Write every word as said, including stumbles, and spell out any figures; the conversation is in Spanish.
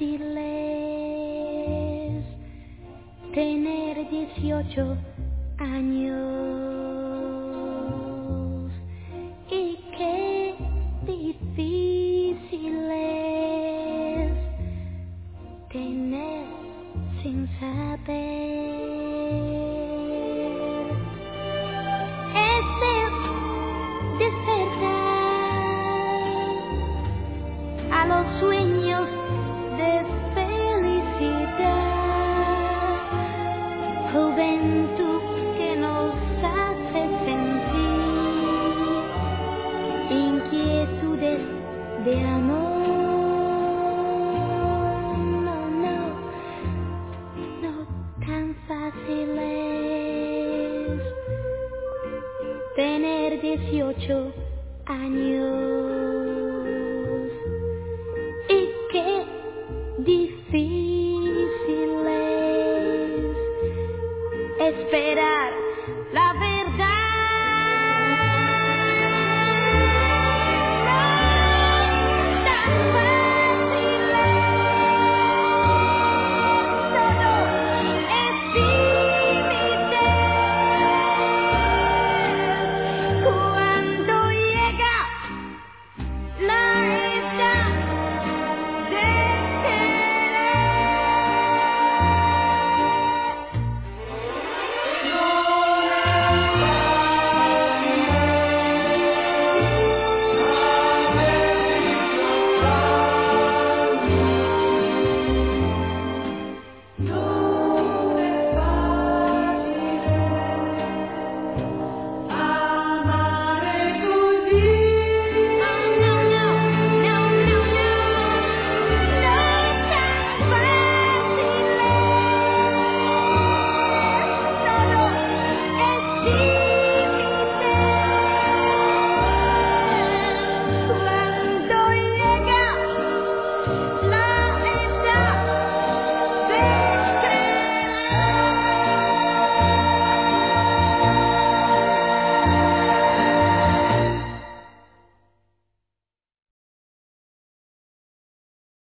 fácil es tener dieciocho años y qué difícil es tener sin saber. Es el despertar a los sueños de felicidad, juventud que nos hace sentir inquietudes de amor. No, no, no tan fácil es tener dieciocho años y qué difícil